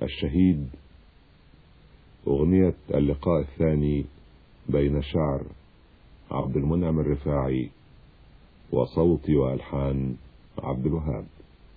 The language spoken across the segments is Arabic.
الشهيد. أغنية اللقاء الثاني بين شعر عبد المنعم الرفاعي وصوت وألحان عبد الوهاب.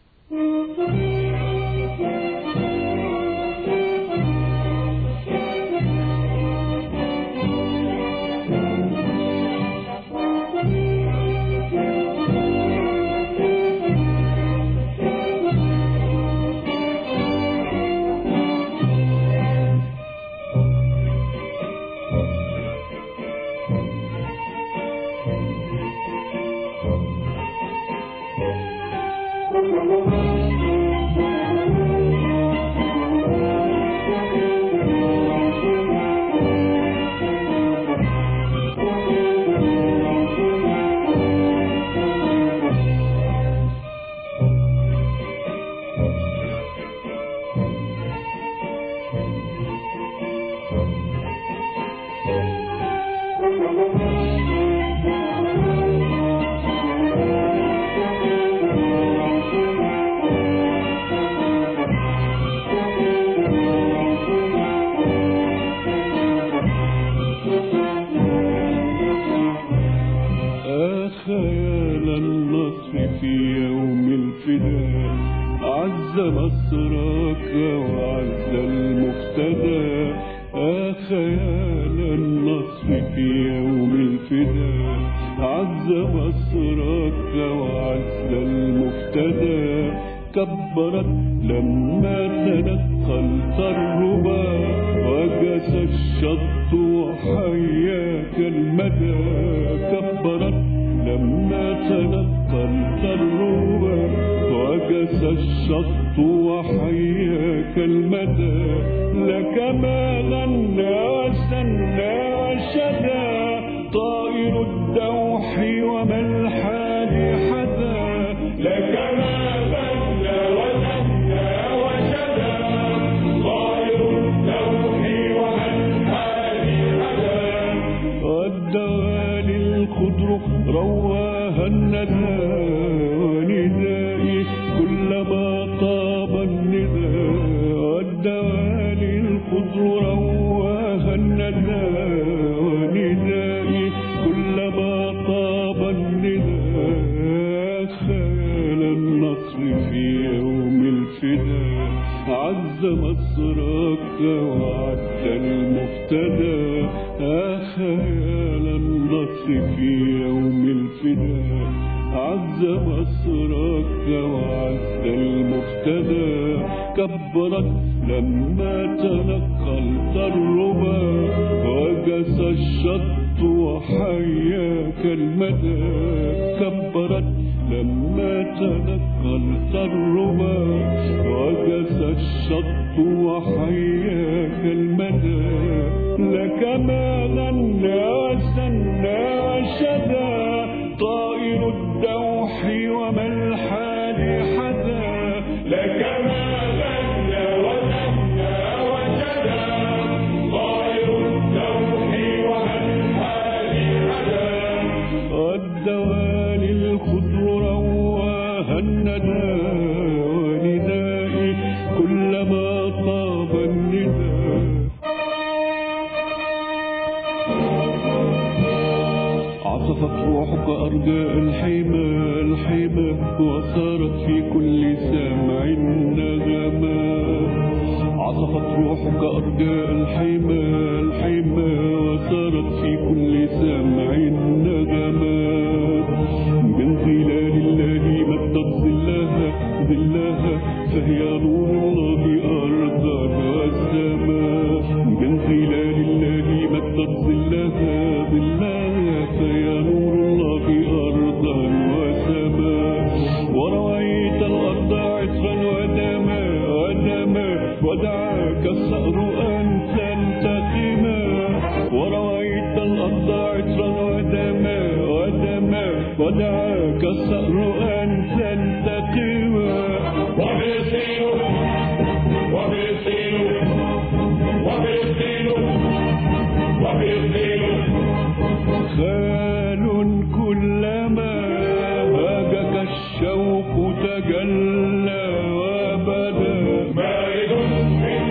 خيال النصر في يوم الفداء عز مصرك وعز المفتدى. خيال النصر في يوم الفداء عز مصرك وعز المفتدى. كبرت لما تنقلت الربا وجس الشط وحياك المدى. كبرت لما تنقلت الربا وجس الشط وحياك المدى. لك ما غنى وسنى وشدى طائر الدوح وما الحال حدا. لك ما غنى وسنى وشدى طائر الدوح وما الحال حدا. والدوالي الخضر رواها الندى وندائي كلما طاب الندى. والدوالي الخضر رواها الندى وندائي كلما طاب الندى. خيال النصر في يوم الفداء عز مصرك وعز المفتدى. خيال النصر في يوم الفداء عز مصرك وعز المفتدى. كبرت لما تنقلت الربا وجس الشط وحياك المدى. كبرت لما تنقلت الربا وجس الشط وحياك المدى. لك ما غنى وسنى وشدى طائر الدوح وما الحال حدا. لك ما غنى وسنى وشدى طائر الدوح وما الحال حدا. والدوالي الخضر رواها الندى وندائي كلما طاب الندى. عصفت روحك أرجاء الحمى الحمى وصارت في كل سمع نغمة. عصفت روحك أرجاء الحمى الحمى وصارت في كل سمع نغمة. من ظلال الله مدت ظلها ظلها فهي نور الله أرضا والسماء. من ظلال الله مدت ظلها ظلها فهي نور الله أرضا وسماء. ورويت الأرض عطرا ودما ودما ودعاك الصقر أن تنتقما. ورويت الأرض عطرا ودما ودما ودعاك الصقر أن تنتقما. وبالطين وبالطين وبالطين وبالطين خال كلما هاجك الشوق تجلى وبدا. بارد من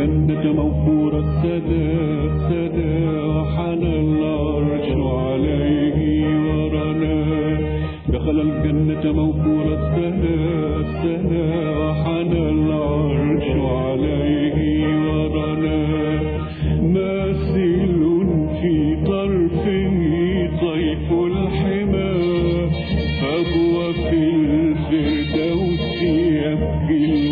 الجنة موفور السدى وحنى العرش عليه ورنا. دخل الجنة موفور السدى وحنى العرش عليه ورنا. ماثل في طرفه طيف الحمى فهو في الفردوس يبكي